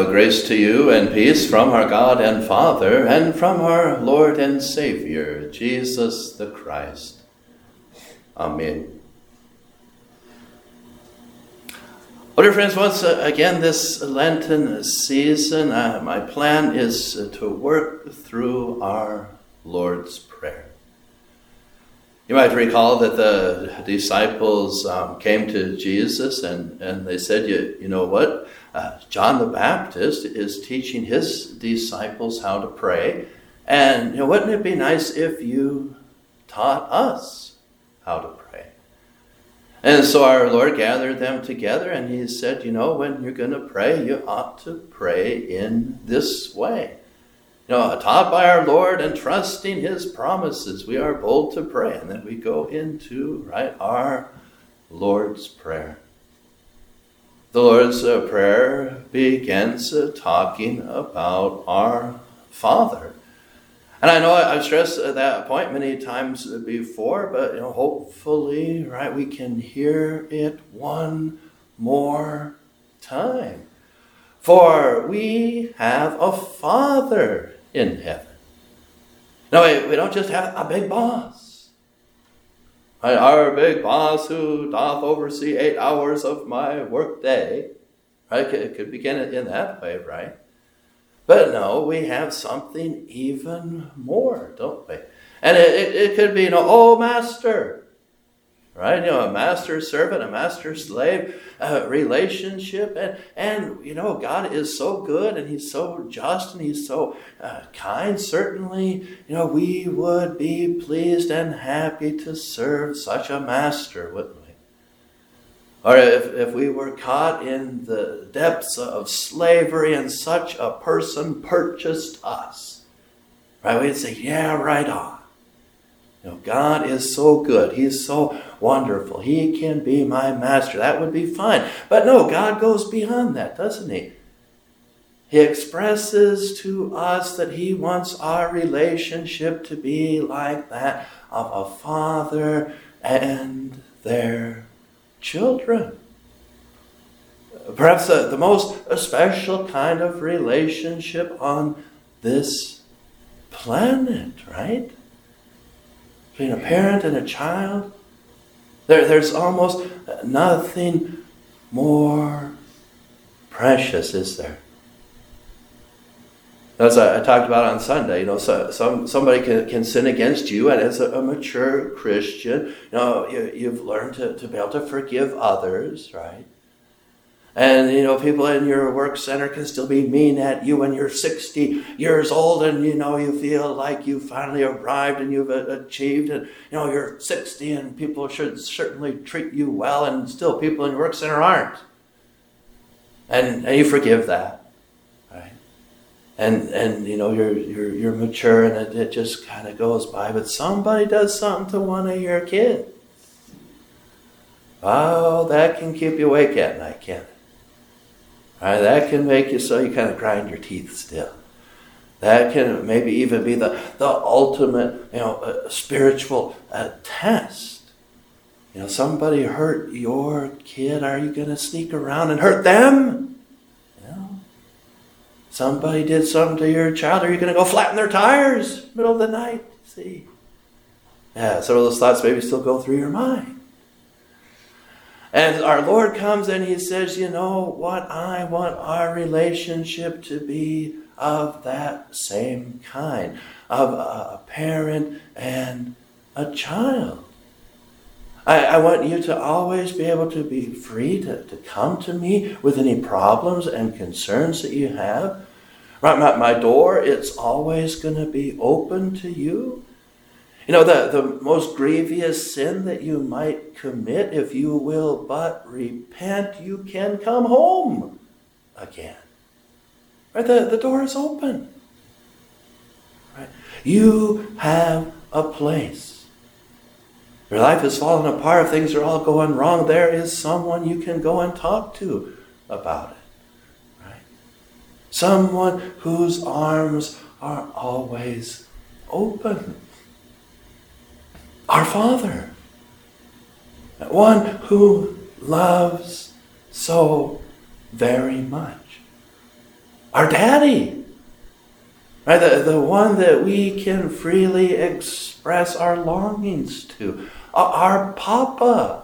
Grace to you and peace from our God and Father and from our Lord and Savior, Jesus the Christ. Amen. Well, dear friends, once again this Lenten season, my plan is to work through our Lord's Prayer. You might recall that the disciples came to Jesus and they said, you know what? John the Baptist is teaching his disciples how to pray. And wouldn't it be nice if you taught us how to pray? And so our Lord gathered them together and he said, when you're going to pray, you ought to pray in this way. Taught by our Lord and trusting his promises, we are bold to pray. And then we go into, our Lord's Prayer. The Lord's Prayer begins talking about our Father. And I know I've stressed that point many times before, but hopefully, we can hear it one more time. For we have a Father in heaven. No, we don't just have a big boss. Our big boss who doth oversee 8 hours of my work day. It could begin in that way, right? But no, we have something even more, don't we? And it could be, master. Right? A master-servant, a master-slave relationship. And God is so good and he's so just and he's so kind. Certainly, we would be pleased and happy to serve such a master, wouldn't we? Or if we were caught in the depths of slavery and such a person purchased us, we'd say, yeah, right on. God is so good. He's so wonderful. He can be my master. That would be fine. But no, God goes beyond that, doesn't he? He expresses to us that he wants our relationship to be like that of a father and their children. Perhaps the most special kind of relationship on this planet, right? Between a parent and a child, there's almost nothing more precious, is there? As I talked about on Sunday, somebody can sin against you, and as a mature Christian, you've learned to be able to forgive others, right? And, people in your work center can still be mean at you when you're 60 years old and, you feel like you finally arrived and you've achieved and, you're 60 and people should certainly treat you well and still people in your work center aren't. And you forgive that, right? And you're mature and it just kind of goes by. But somebody does something to one of your kids. Oh, that can keep you awake at night, can't it? That can make you so you kind of grind your teeth still. That can maybe even be the ultimate, spiritual test. Somebody hurt your kid. Are you going to sneak around and hurt them? Somebody did something to your child. Are you going to go flatten their tires middle of the night? See? Yeah, some of those thoughts maybe still go through your mind. And our Lord comes and he says, what? I want our relationship to be of that same kind, of a parent and a child. I want you to always be able to be free to come to me with any problems and concerns that you have. My door, it's always going to be open to you. The most grievous sin that you might commit, if you will but repent, you can come home again. Right? The door is open. Right? You have a place. Your life is falling apart. Things are all going wrong. There is someone you can go and talk to about it. Right? Someone whose arms are always open. Our Father, one who loves so very much. our daddy. Right? The one that we can freely express our longings to. Our Papa.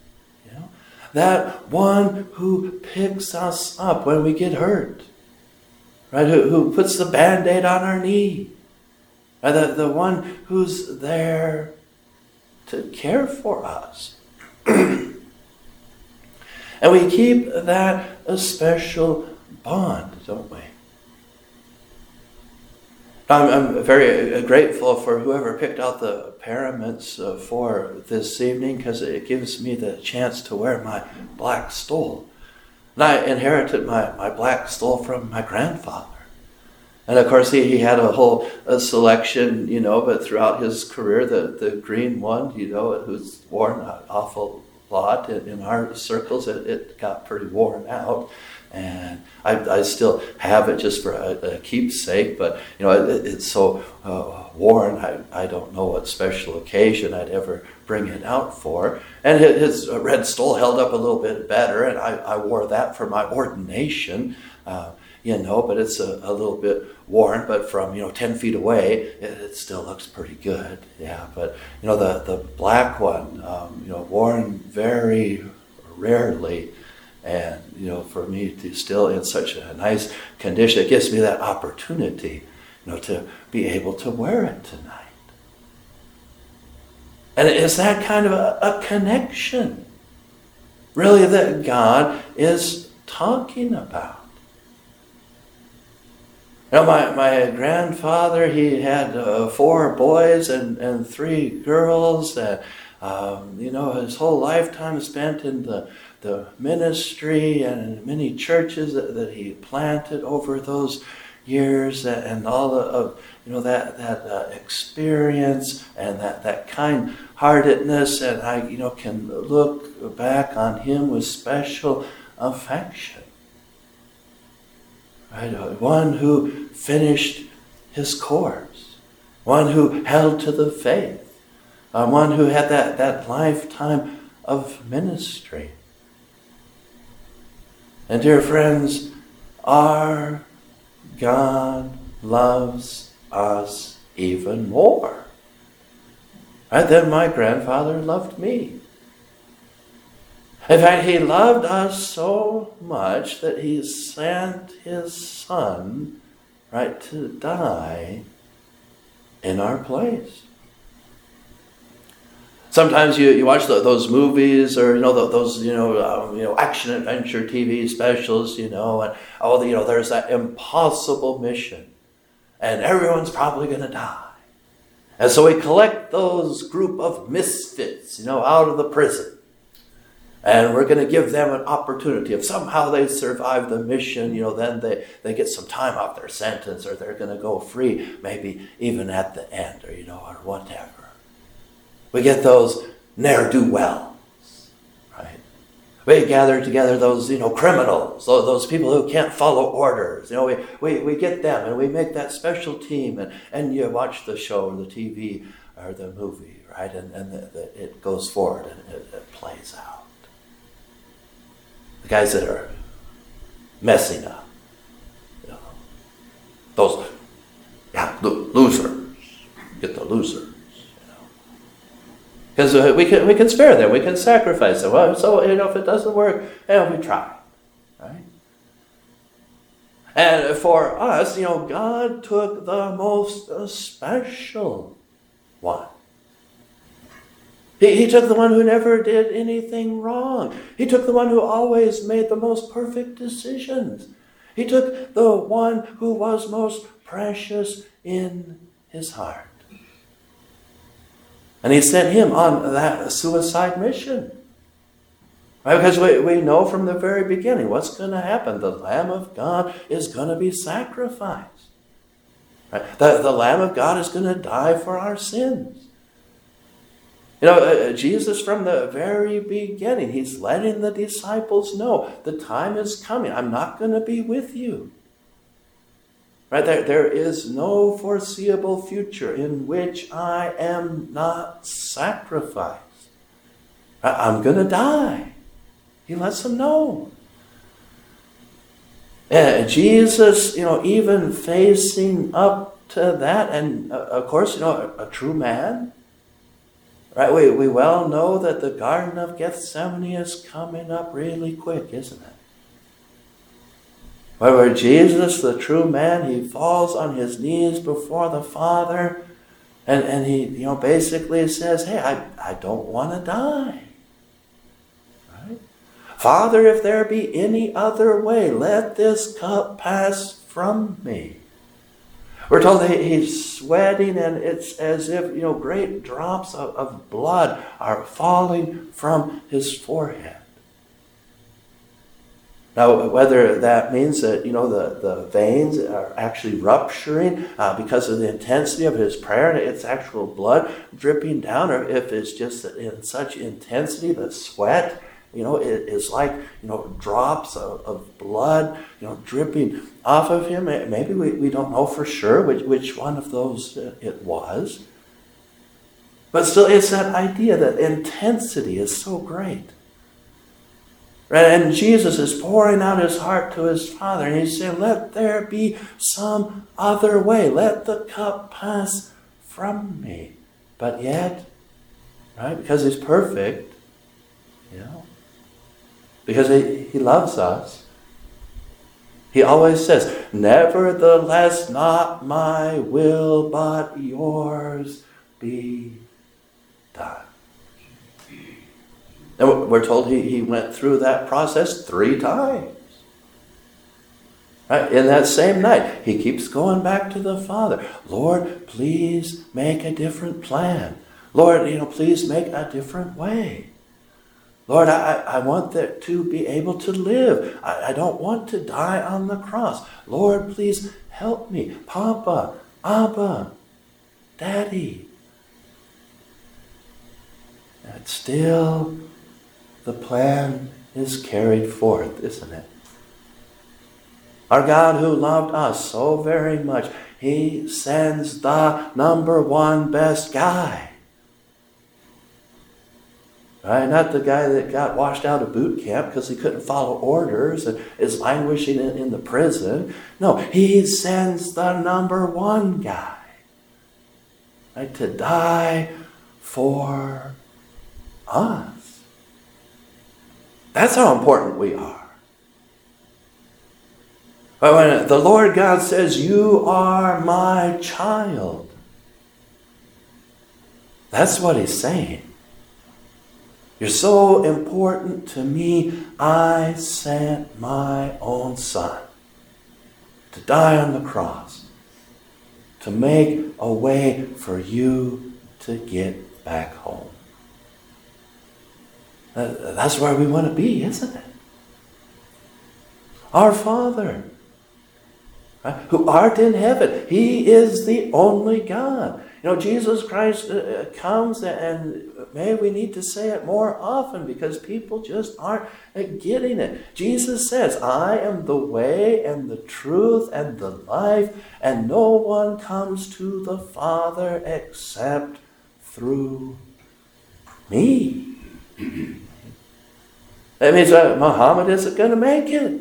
That one who picks us up when we get hurt. Right? Who puts the Band-Aid on our knee. Right? The one who's there to care for us. And we keep that a special bond, don't we? I'm very grateful for whoever picked out the paraments for this evening, because it gives me the chance to wear my black stole. And I inherited my black stole from my grandfather. And of course he had a whole selection, but throughout his career, the green one, it was worn an awful lot. In our circles, it got pretty worn out. And I still have it just for a keepsake, but it's so worn. I don't know what special occasion I'd ever bring it out for. And his red stole held up a little bit better, and I wore that for my ordination. But it's a little bit worn. But from 10 feet away, it still looks pretty good. Yeah, but the black one, worn very rarely. And, for me to still in such a nice condition, it gives me that opportunity, to be able to wear it tonight. And it's that kind of a connection, really, that God is talking about. My grandfather, he had 4 boys and 3 girls, and, his whole lifetime spent in the ministry and many churches that he planted over those years, and all of that experience and that kind-heartedness, and I can look back on him with special affection. Right? One who finished his course, one who held to the faith, one who had that lifetime of ministry. And dear friends, our God loves us even more, right, than my grandfather loved me. In fact, he loved us so much that he sent his son, right, to die in our place. Sometimes you watch those movies, or those action adventure TV specials, and there's that impossible mission, and everyone's probably going to die, and so we collect those group of misfits, out of the prison, and we're going to give them an opportunity. If somehow they survive the mission, then they get some time off their sentence, or they're going to go free, maybe even at the end, or or whatever. We get those ne'er-do-wells, right? We gather together those, criminals, those people who can't follow orders. We get them, and we make that special team, and you watch the show or the TV or the movie, right? And it goes forward and it plays out. The guys that are messing up, those losers, get the losers. Because we can spare them, we can sacrifice them. Well, so if it doesn't work, we try, right? And for us, God took the most special one. He took the one who never did anything wrong. He took the one who always made the most perfect decisions. He took the one who was most precious in his heart. And he sent him on that suicide mission. Right? Because we know from the very beginning what's going to happen. The Lamb of God is going to be sacrificed. Right? The Lamb of God is going to die for our sins. Jesus from the very beginning, he's letting the disciples know the time is coming. I'm not going to be with you. Right? There is no foreseeable future in which I am not sacrificed. I'm going to die. He lets them know. Jesus, even facing up to that, and of course, a true man. Right? We well know that the Garden of Gethsemane is coming up really quick, isn't it? Where Jesus, the true man, he falls on his knees before the Father, and he basically says, hey, I don't want to die. Right? Father, if there be any other way, let this cup pass from me. We're told that he's sweating, and it's as if great drops of blood are falling from his forehead. Now, whether that means that the veins are actually rupturing because of the intensity of his prayer, and it's actual blood dripping down, or if it's just that in such intensity, the sweat it is like drops of blood dripping off of him. Maybe we don't know for sure which one of those it was. But still, it's that idea that intensity is so great. Right? And Jesus is pouring out his heart to his Father, and he's saying, let there be some other way. Let the cup pass from me. But yet, right, because he's perfect, because he loves us, he always says, nevertheless, not my will, but yours be done. And we're told he went through that process 3 times. Right? In that same night, he keeps going back to the Father. Lord, please make a different plan. Lord, please make a different way. Lord, I want that to be able to live. I don't want to die on the cross. Lord, please help me. Papa, Abba, Daddy. And still, the plan is carried forth, isn't it? Our God who loved us so very much, he sends the number 1 best guy. Right? Not the guy that got washed out of boot camp because he couldn't follow orders and is languishing in the prison. No, he sends the number 1 guy, right, to die for us. That's how important we are. But when the Lord God says, you are my child, that's what he's saying. You're so important to me, I sent my own son to die on the cross, to make a way for you to get back home. That's where we want to be, isn't it? Our Father, right, who art in heaven, he is the only God. Jesus Christ comes, and maybe we need to say it more often because people just aren't getting it. Jesus says, I am the way and the truth and the life, and no one comes to the Father except through me. That means Muhammad isn't going to make it.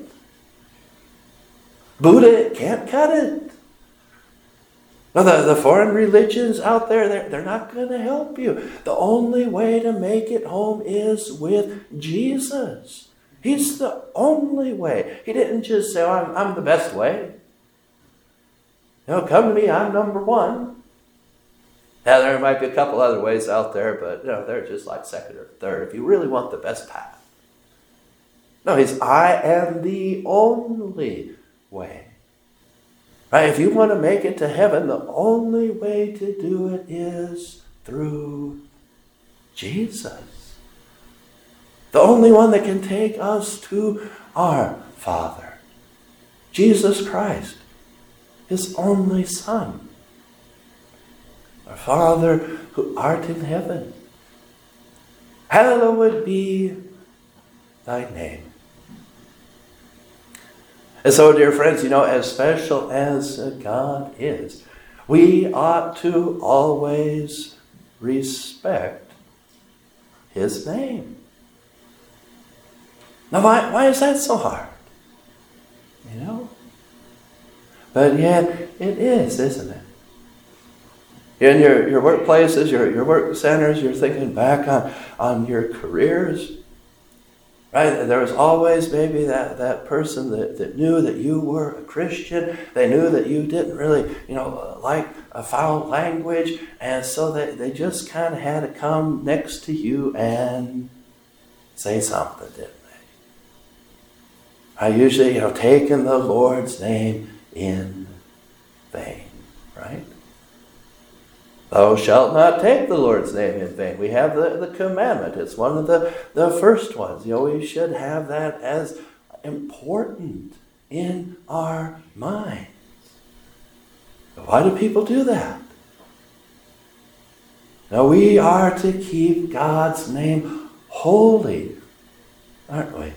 Buddha can't cut it. No, the foreign religions out there, they're not going to help you. The only way to make it home is with Jesus. He's the only way. He didn't just say, I'm the best way. Come to me, I'm number 1. Now, there might be a couple other ways out there, but they're just like second or third if you really want the best path. No, I am the only way. Right? If you want to make it to heaven, the only way to do it is through Jesus. The only one that can take us to our Father. Jesus Christ, his only Son. Our Father who art in heaven, hallowed be thy name. And so, dear friends, as special as God is, we ought to always respect his name. Now, why is that so hard? But yet it is, isn't it? In your workplaces, your work centers, you're thinking back on your careers. Right? There was always maybe that person that knew that you were a Christian. They knew that you didn't really, like a foul language. And so they just kind of had to come next to you and say something, didn't they? I usually, taking the Lord's name in vain, right? Thou shalt not take the Lord's name in vain. We have the commandment. It's one of the first ones. We should have that as important in our minds. But why do people do that? Now we are to keep God's name holy, aren't we?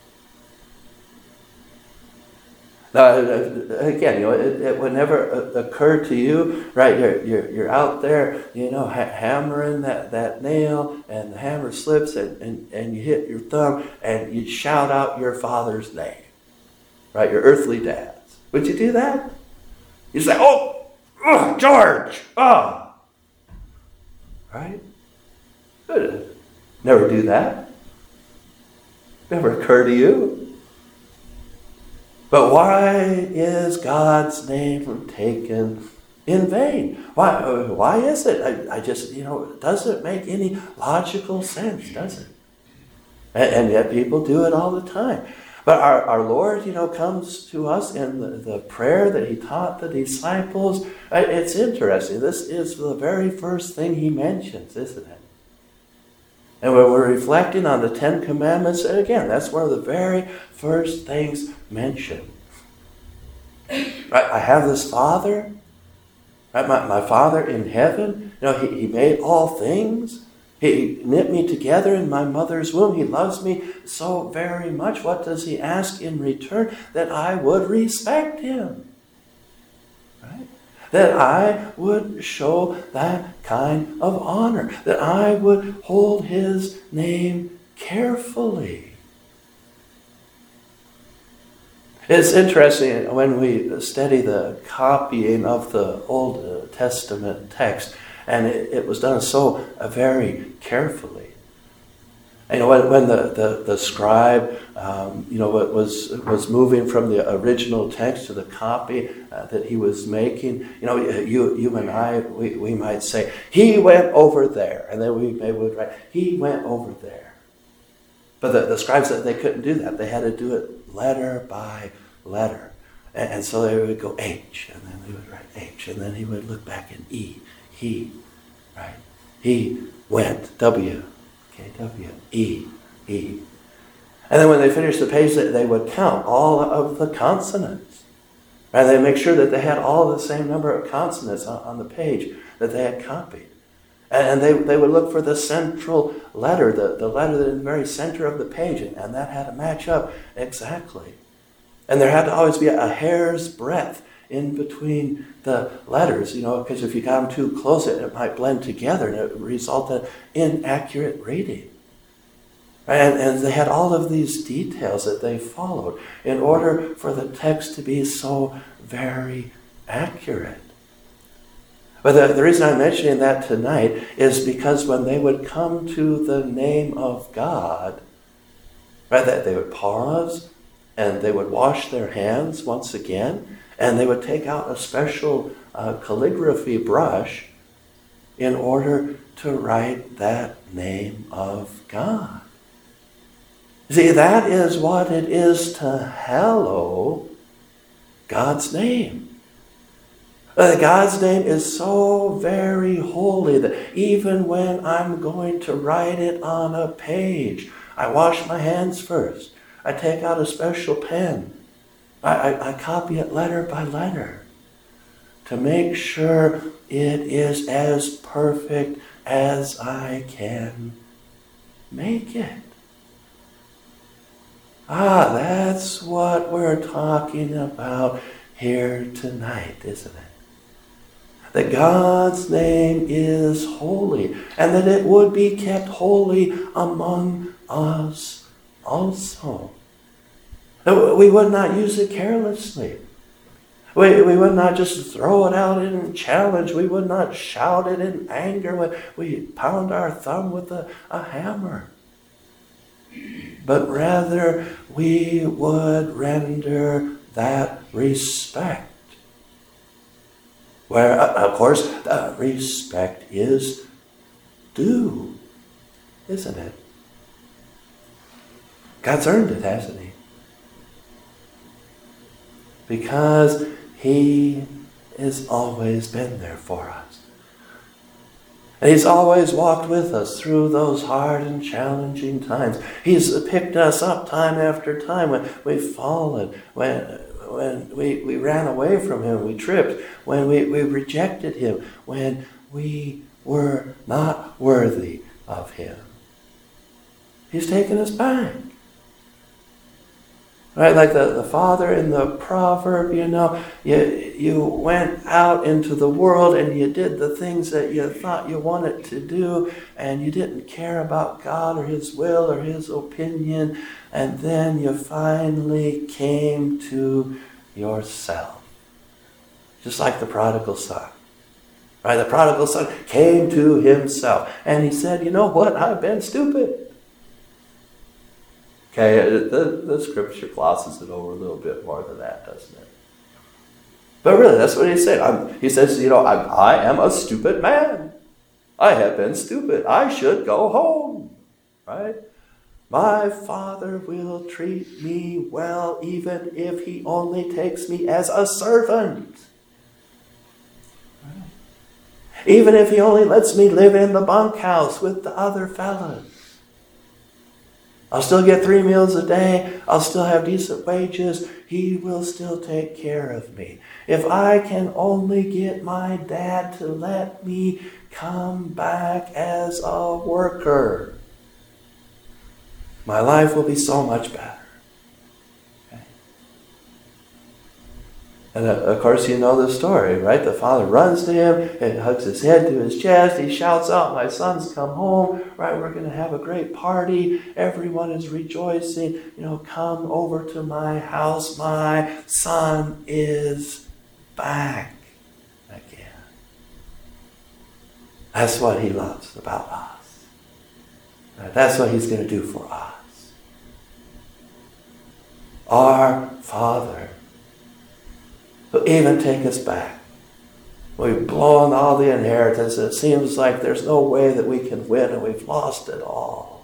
Now, again, it would never occur to you, right? You're out there, hammering that nail, and the hammer slips, and you hit your thumb, and you shout out your father's name, right? Your earthly dad's. Would you do that? You say, George, right? Never do that. Never occur to you. But why is God's name taken in vain? Why is it? I just, it doesn't make any logical sense, does it? And yet people do it all the time. But our Lord, comes to us in the prayer that he taught the disciples. It's interesting. This is the very first thing he mentions, isn't it? And when we're reflecting on the Ten Commandments, again, that's one of the very first things mentioned. Right? I have this Father, right? My Father in heaven. He made all things. He knit me together in my mother's womb. He loves me so very much. What does he ask in return? That I would respect him. Right? That I would show that kind of honor. That I would hold his name carefully. It's interesting when we study the copying of the Old Testament text, and it was done so very carefully. And when the scribe, was moving from the original text to the copy that he was making, you and I, we might say, he went over there. And then we would write, he went over there. But the scribes, they couldn't do that. They had to do it letter by letter. And so they would go H, and then they would write H, and then he would look back in E, he, right? He went, W. W, E, E. And then when they finished the page, they would count all of the consonants. And they make sure that they had all the same number of consonants on the page that they had copied. And they would look for the central letter, the letter in the very center of the page, and that had to match up exactly. And there had to always be a hair's breadth in between the letters, because if you got them too close, it might blend together and it resulted in inaccurate reading. And they had all of these details that they followed in order for the text to be so very accurate. But the reason I'm mentioning that tonight is because when they would come to the name of God, right, that they would pause and they would wash their hands once again, and they would take out a special calligraphy brush in order to write that name of God. See, that is what it is to hallow God's name. God's name is so very holy that even when I'm going to write it on a page, I wash my hands first. I take out a special pen. I copy it letter by letter to make sure it is as perfect as I can make it. That's what we're talking about here tonight, isn't it? That God's name is holy, and that it would be kept holy among us also. We would not use it carelessly. We would not just throw it out in challenge. We would not shout it in anger. We pound our thumb with a hammer. But rather, we would render that respect. Where, of course, respect is due, isn't it? God's earned it, hasn't he? Because he has always been there for us. And he's always walked with us through those hard and challenging times. He's picked us up time after time when we've fallen, when we ran away from him, we tripped, when we rejected him, when we were not worthy of him. He's taken us back. Right, like the father in the proverb, you went out into the world and you did the things that you thought you wanted to do, and you didn't care about God or his will or his opinion, and then you finally came to yourself. Just like the prodigal son. Right, the prodigal son came to himself, and he said, you know what, I've been stupid. Okay, the scripture glosses it over a little bit more than that, doesn't it? But really, that's what he said. He says, I am a stupid man. I have been stupid. I should go home. Right? My father will treat me well even if he only takes me as a servant. Right? Even if he only lets me live in the bunkhouse with the other fellas. I'll still get 3 meals a day. I'll still have decent wages. He will still take care of me. If I can only get my dad to let me come back as a worker, my life will be so much better. Okay. And of course, you know the story, right? The father runs to him and hugs his head to his chest. He shouts out, my son's come home, right? We're going to have a great party. Everyone is rejoicing. Come over to my house. My son is back again. That's what he loves about us. Right? That's what he's going to do for us. Our Father will even take us back. We've blown all the inheritance. It seems like there's no way that we can win, and we've lost it all.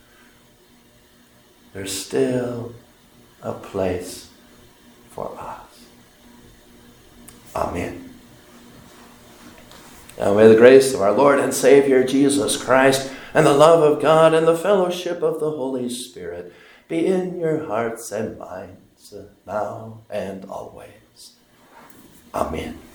There's still a place for us. Amen. Now may the grace of our Lord and Savior Jesus Christ and the love of God and the fellowship of the Holy Spirit be in your hearts and minds now and always. Amen.